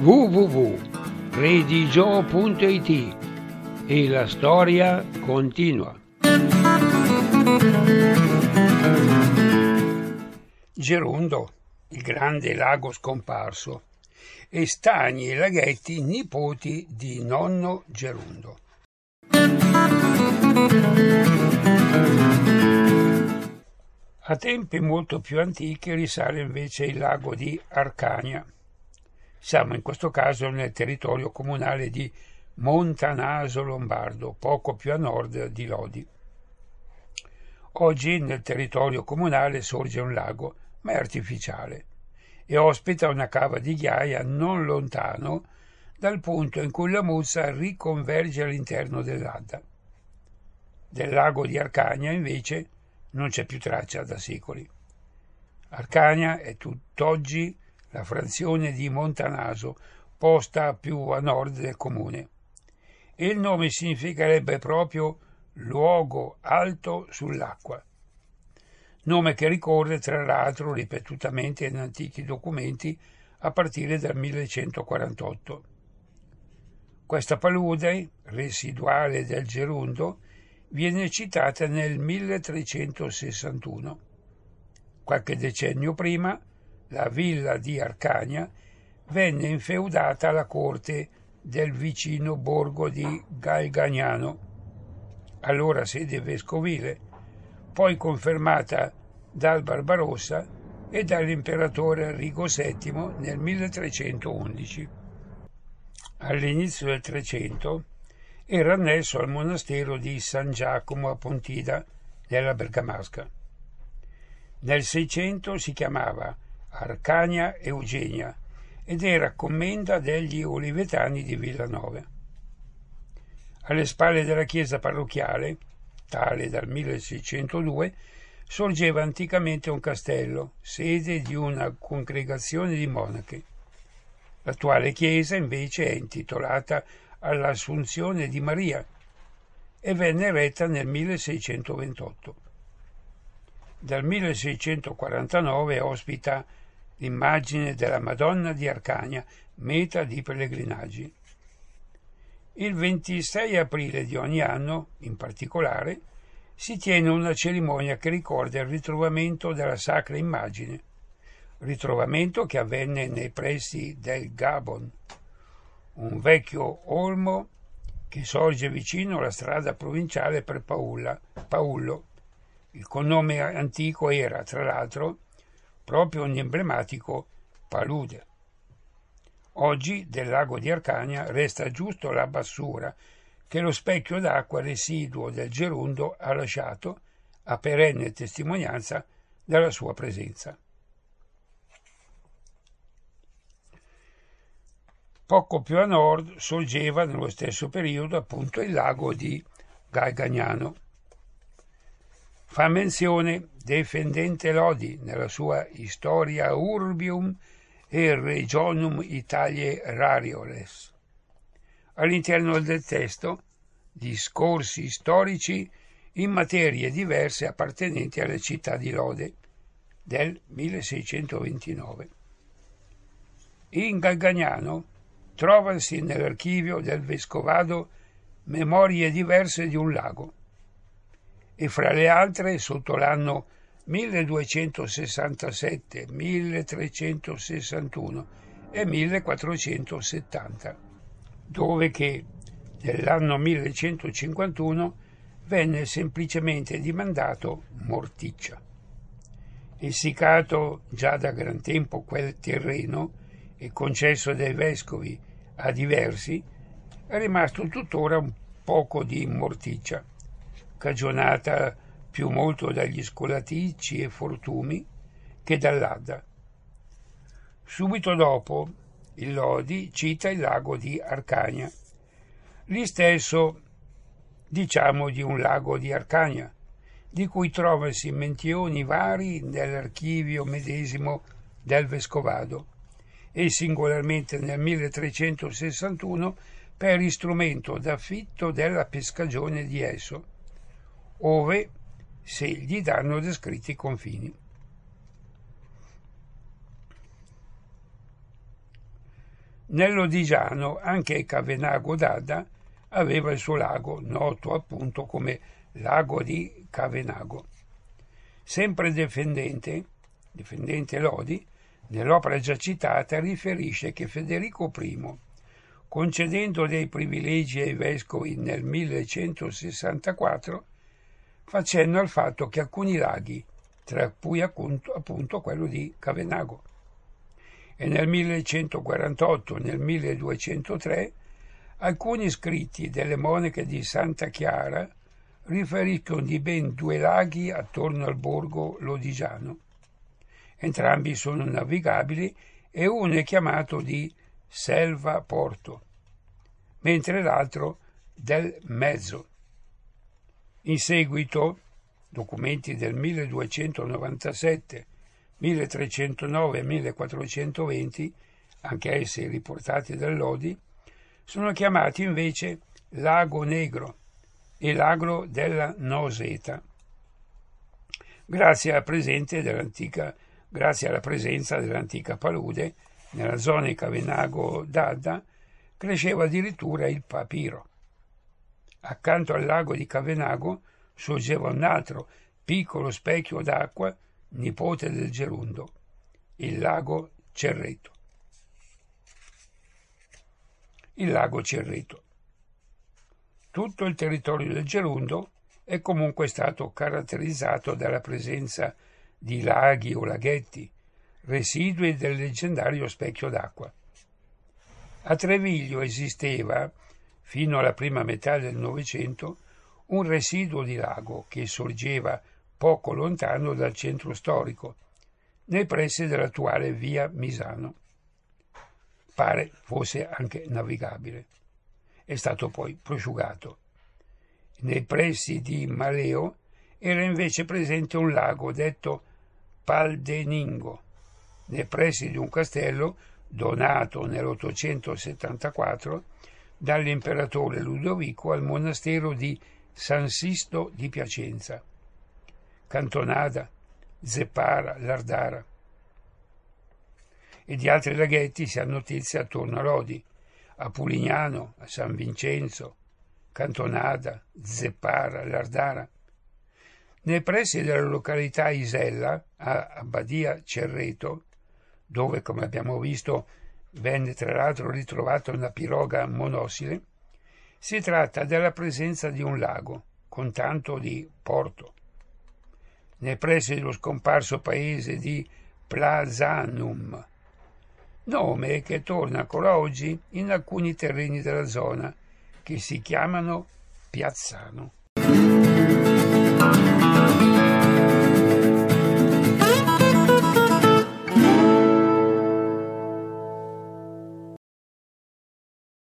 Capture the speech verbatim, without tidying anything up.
w w w punto redigio punto i t e la storia continua. Gerundo, il grande lago scomparso, e stagni e laghetti nipoti di nonno Gerundo. A tempi molto più antichi risale invece il lago di Arcania. Siamo in questo caso nel territorio comunale di Montanaso Lombardo, poco più a nord di Lodi. Oggi nel territorio comunale sorge un lago, ma è artificiale, e ospita una cava di ghiaia non lontano dal punto in cui la Muzza riconverge all'interno dell'Adda. Del lago di Arcania, invece, non c'è più traccia da secoli. Arcania è tutt'oggi la frazione di Montanaso, posta più a nord del comune, e il nome significherebbe proprio luogo alto sull'acqua, nome che ricorre tra l'altro ripetutamente in antichi documenti a partire dal millecentoquarantotto. Questa palude, residuale del Gerundo, viene citata nel milletrecentosessantuno. Qualche decennio prima, la villa di Arcania venne infeudata alla corte del vicino borgo di Galgagnano, allora sede vescovile, poi confermata dal Barbarossa e dall'imperatore Enrico settimo nel milletrecentoundici. All'inizio del Trecento era annesso al monastero di San Giacomo a Pontida, nella Bergamasca. Nel Seicento si chiamava Arcania Eugenia ed era commenda degli Olivetani di Villanova. Alle spalle della chiesa parrocchiale, tale dal milleseicentodue, sorgeva anticamente un castello, sede di una congregazione di monache. L'attuale chiesa invece è intitolata all'Assunzione di Maria e venne eretta nel milleseicentoventotto. Dal milleseicentoquarantanove ospita l'immagine della Madonna di Arcania, meta di pellegrinaggi. Il ventisei aprile di ogni anno, in particolare, si tiene una cerimonia che ricorda il ritrovamento della sacra immagine, ritrovamento che avvenne nei pressi del Gabon, un vecchio olmo che sorge vicino alla strada provinciale per Paulla, Paullo. Il cognome antico era, tra l'altro, proprio un emblematico palude. Oggi del lago di Arcania resta giusto la bassura che lo specchio d'acqua residuo del Gerundo ha lasciato, a perenne testimonianza della sua presenza. Poco più a nord sorgeva nello stesso periodo appunto il lago di Galgagnano. Fa menzione dei Fendente Lodi nella sua Historia Urbium e Regionum Italiae Rarioles. All'interno del testo, discorsi storici in materie diverse appartenenti alle città di Lode del milleseicentoventinove. In Galgagnano trovasi nell'archivio del Vescovado memorie diverse di un lago, e fra le altre sotto l'anno milleduecentosessantasette, milletrecentosessantuno e millequattrocentosettanta, dove che nell'anno millecentocinquantuno venne semplicemente dimandato Morticcia. Essiccato già da gran tempo quel terreno e concesso dai vescovi a diversi, è rimasto tuttora un poco di Morticcia, cagionata più molto dagli scolaticci e fortumi che dall'Adda. Subito dopo, il Lodi cita il lago di Arcania, lì stesso diciamo di un lago di Arcania, di cui trovasi menzioni vari nell'archivio medesimo del Vescovado e singolarmente nel milletrecentosessantuno per istrumento d'affitto della pescagione di esso, ove se gli danno descritti i confini. Nell'Odigiano anche Cavenago d'Adda aveva il suo lago, noto appunto come lago di Cavenago. Sempre Defendente, Defendente Lodi, nell'opera già citata riferisce che Federico primo, concedendo dei privilegi ai vescovi nel millecentosessantaquattro, fa cenno al fatto che alcuni laghi, tra cui appunto, appunto quello di Cavenago, e nel millecentoquarantotto e nel milleduecentotre alcuni scritti delle monache di Santa Chiara riferiscono di ben due laghi attorno al borgo lodigiano. Entrambi sono navigabili e uno è chiamato di Selva Porto, mentre l'altro del Mezzo. In seguito, documenti del milleduecentonovantasette, milletrecentonove e millequattrocentoventi, anche essi riportati da Lodi, sono chiamati invece Lago Negro e Lago della Noseta, grazie alla, dell'antica, grazie alla presenza dell'antica palude. Nella zona di Cavenago d'Adda cresceva addirittura il papiro. Accanto al lago di Cavenago sorgeva un altro piccolo specchio d'acqua, nipote del Gerundo, il lago Cerreto. Il lago Cerreto. Tutto il territorio del Gerundo è comunque stato caratterizzato dalla presenza di laghi o laghetti, residui del leggendario specchio d'acqua. A Treviglio esisteva, fino alla prima metà del Novecento, un residuo di lago che sorgeva poco lontano dal centro storico, nei pressi dell'attuale via Misano. Pare fosse anche navigabile. È stato poi prosciugato. Nei pressi di Maleo era invece presente un lago detto Paldeningo, nei pressi di un castello donato nell'ottocentosettantaquattro dall'imperatore Ludovico al monastero di San Sisto di Piacenza, Cantonada, Zeppara, Lardara. E di altri laghetti si ha notizia attorno a Lodi, a Pulignano, a San Vincenzo, Cantonada, Zeppara, Lardara. Nei pressi della località Isella, a Abbadia Cerreto, dove, come abbiamo visto, venne tra l'altro ritrovata una piroga monossile, si tratta della presenza di un lago, con tanto di porto. Nei pressi dello scomparso paese di Plasanum, nome che torna ancora oggi in alcuni terreni della zona, che si chiamano Piazzano.